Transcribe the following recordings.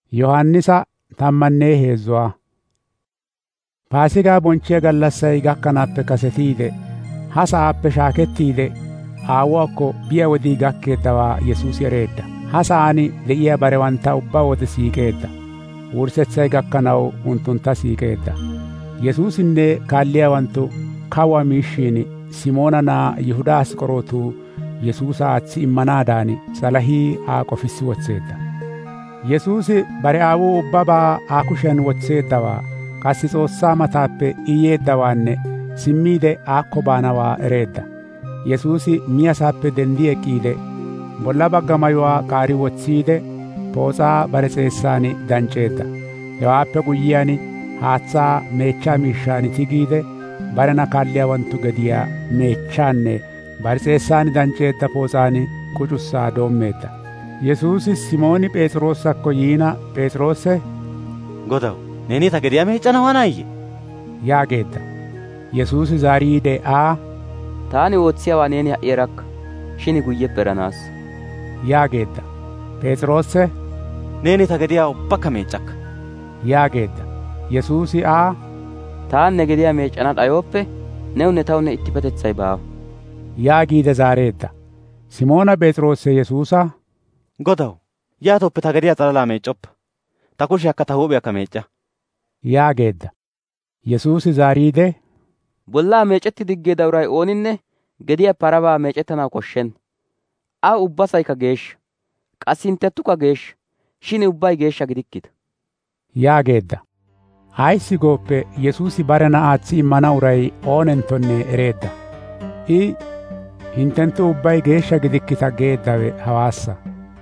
Yohannisa tammannee heezzuwaa. Paasigaa bonchee gallassay gakkanaappe kasetiide ha sa'aappe shaakettiide aawuwaakko biya wodii gakkeeddawaa Yesuusi ereedda. Ha sa'aan de'iyaa barewantta ubbaa wode siiqeedda. Wurssetsay gakkanaw unttuntta siiqeedda. Yesuusinne kaalliyaawanttu kawuwaa miishshin Simoona na'aa Yihudaa Asqorootu Yesuusa aaththi immanaadan s'alahii Aa qofissi wotseedda. Yesuusi bare aawuu ubbabaa Aa kushiyan wotseeddawaa qassi S'oossaa mataappe iyyeeddawaanne simmiide aakko baanawaa ereedda. Yesuusi miyasaappe dendi eqqiide bolla bagga mayuwaa qaari wotsiide pootsaa bare xeessaan dancceedda. Hewaappe guyyiyaan haatsaa meechchaa miishshaan tigiide barena kaalliyaawanttu gediyaa meechchaanne bare xeessaan dancceedda pootsaan qucussaa doommeedda. Yesuusi Simooni Phes'iroosakko yiina Phes'iroose, Godaw, neeni ta gediyaa meeccana waanaayye? yaageedda. Yesuusi zaariide Aa, Taani ootsiyaawaa neeni ha'i erakka, shin guyyeppe eranaassa yaageedda. Phes'iroose, Neeni ta gediyaa ubbakka meeccakka yaageedda. Yesuusi Aa, Taan ne gediyaa meeccana dhayooppe, newunne tawunne ittipetetsay baawa yaagiide zaareedda. Simoona Phes'iroose Yesuusa, Godaw, yaatooppe ta gediyaa xalalaa meeccoppa, ta kushiyaakka ta huuphiyaakka meecca yaageedda. Yesuusi zaariide, bollaa meecetti diggeedda uray ooninne gediyaa parabaa meecettanaw koshshenna. Aw ubbasaykka geeshsha, qassi hinttettukka geeshsha, shin ubbay geeshsha gidikkita yaageedda. Ayssi gooppe Yesuusi barena aaththi immana uray oonenttonne ereedda. I hinttenttu ubbay geeshsha gidikkita geeddawe hawaassa.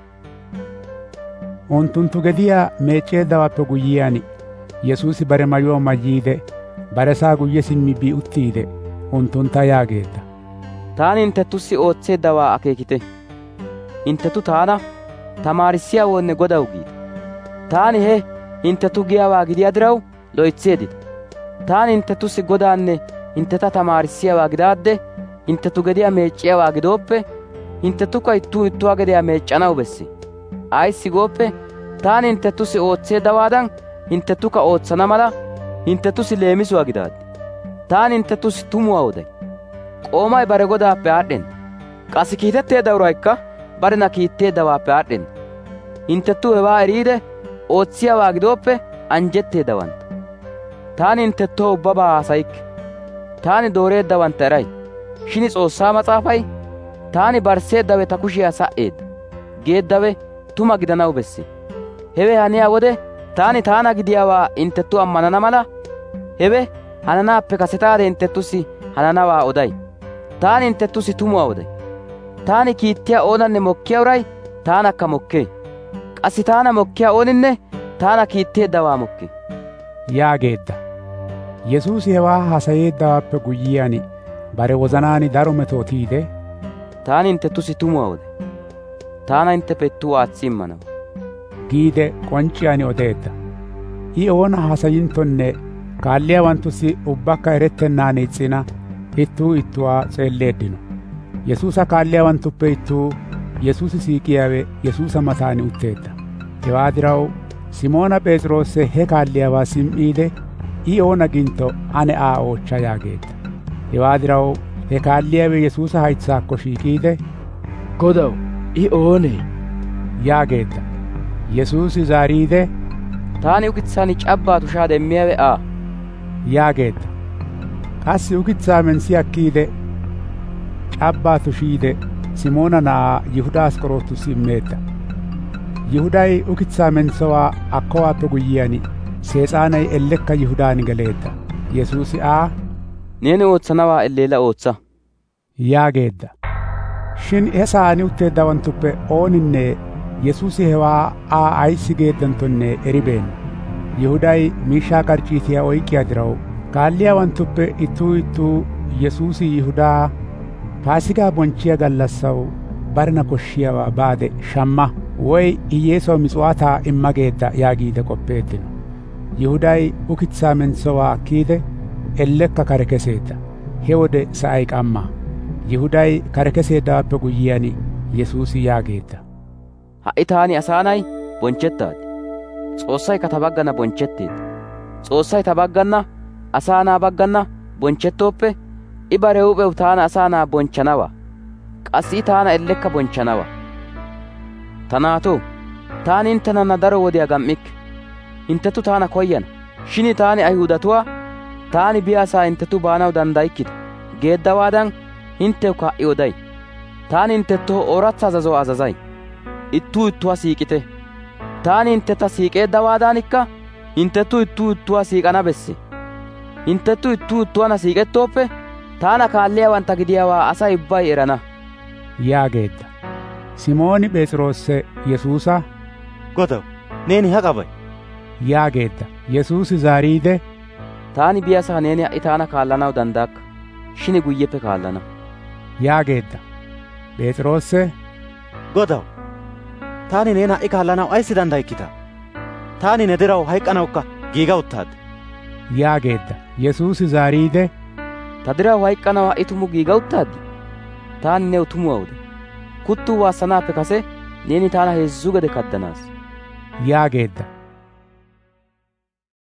Unttunttu gediyaa meecceeddawaappe guyyiyaan Yesuusi bare mayuwaa mayyiide baresaa guyye simmi bi uttiide unttuntta yaageedda. Taani hinttettussi ootseeddawaa akeekite. Hinttettu taana tamaarissiyaawoonne Godaw giita. Taani he hinttettu giyaawaa gidiyaa diraw loytseeddita. Taani hinttettussi Godaanne hintteta tamaarissiyaawaa gidaadde hinttettu gediyaa meecciyaawaa gidooppe hinttettukka ittuu ittuwaa gediyaa meeccanaw besse. Ayssi gooppe taani hinttettussi ootseeddawaadan hinttettukka ootsana mala hinttettussi leemisuwaa gidaaddi. Taani hinttettussi tumuwaa oday. Qoomay bare godaappe aad'dhenna. Qassi kiitetteedda uraykka barena kiitteeddawaappe aad'dhenna. Hinttettu hewaa eriide ootsiyaawaa gidooppe anjjetteeddawantta. Taani hinttettoo ubbabaa haasayikke. Taani dooreeddawantta eray. Shin S'oossaa Mas'aafay, taani barsseeddawe ta kushiyaa sa'eedda geeddawe tuma gidanaw besse. Hewe haniyaa wode taani taana gidiyaawaa hinttettu ammanana mala, hewe hananaappe kasetaade hinttettussi hananawaa oday. Taani hinttettussi tumuwaa oday. Taani kiittiyaa oonanne mokkiyaa uray taanakka mokkee. Qassi taana mokkiyaa ooninne taana kiitteeddawaa mokkee yaageedda. Yesuusi hewaa haasayeeddawaappe guyyiyaan bare wozanaan daro metootiide, Taani hinttettussi tumuwaa oday. Taana hintteppe ittuu aatsi immanaw giide qoncciyan odeedda. I oona haasayinttonne kaalliyaawanttussi ubbakka erettennaan ixxina ittuu ittuwaa s'eelleeddino. Yesuusa kaalliyaawanttuppe ittuu Yesuusi siiqiyaawe Yesuusa mataan utteedda. Hewaa diraw Simoona Phes'iroose he kaalliyaawaa sim'iide I oona gintto ane Aa oochcha yaageedda. Hewaa diraw he kaalliyaawe Yesuusa haytsaakko shiiqiide, Godaw, I oonee? yaageedda. Yesuusi zaariide, Taani ukitsaan cabbaa tushaa demmiyaawe Aa yaageedda. Qassi ukitsaa mensi akkiide cabbaa tushiide Simoona na'aa Yihudaa Asqorootussi immeedda. Yihuday ukitsaa mensowaa akkowaappe guyyiyaan Seexaanay ellekka Yihudaan galeedda. Yesuusi Aa, Neeni ootsanawaa elleella ootsa yaageedda. Shin he sa'aan utteeddawanttuppe ooninne Yesuusi hewaa Aa ayssi geeddanttonne eribeenna. Yihuday miishshaa qarcciitiyaa oyqqiyaa diraw kaalliyaawanttuppe ittuu Yesuusi Yihudaa Paasigaa bonchchiyaa gallassaw barena koshshiyaawaa baade shamma woy hiyyeesaw mis'uwaataa imma geedda yaagiide qoppeeddino. Yihuday ukitsaa mensowaa akkiide ellekka kare keseedda. He wode sa'ay qamma. Yihuday kare keseeddawaappe guyyiyaan Yesuusi yaageedda. Ha'i taani asaanay bonchettaad. S'oossaykka ta baggana bonchchetteedda. S'oossay ta baggana asaa na'aa baggana bonchchettooppe, I bare huuphew taana asaa na'aa bonchchanawaa. Qassi I taana ellekka bonchchanawaa. Ta naatoo, taani hinttenanna daro wodiyaa gam"ikke. Hinttetu taana koyyana. Shin taani Ayihudatuwaa taani biyaasaa hinttetu baanaw danddayikkita geeddawaadan hinttewukka ha'i oday. Taani hinttettoo ooratsa azazuwaa azazay. Ittuu ittuwaa siiqite. Taani hinttetta siiqeeddawaadanikka hinttettu ittuu ittuwaa siiqana besse. Hinttettu ittuu ittuwaana siiqettooppe, taana kaalliyaawantta gidiyaawaa Asay ubbay erana» yaageedda. Simooni Phes'iroosi Yesuusa, Godaw, neeni haqa bay? yaageedda. Yesuusi zaariide, «Taani biyaasaa neeni ha'i taana kaallanaw danddayakka, shin guyyeppe kaallana» yaageedda. Phes'iroosi, Godaw, taani neena ha'i kaallanaw ayssi danddaykkita? Taani ne diraw hayqqanawukka giiga uttaad yaageedda. Yesuusi zaariide, «Ta diraw hayqqanaw ha'i tumu giiga uttaaddi? Taani new tumuwaa oday. Kuttuu waassanaappe kase neeni taana 3 gede kaddanaassa» yaageedda.